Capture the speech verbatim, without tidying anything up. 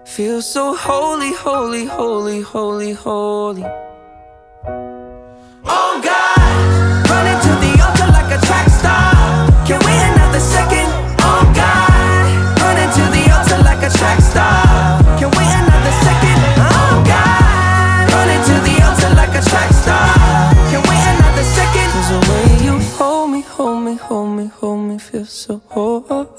Feel so holy, holy, holy, holy, holy. Oh God, running to the altar like a track star. Can we another second? Oh God, running to the altar like a track star. Can we another second? Oh God, running to the altar like a track star. Can we another second? 'Cause the way you hold me, hold me, hold me, hold me, feel so holy.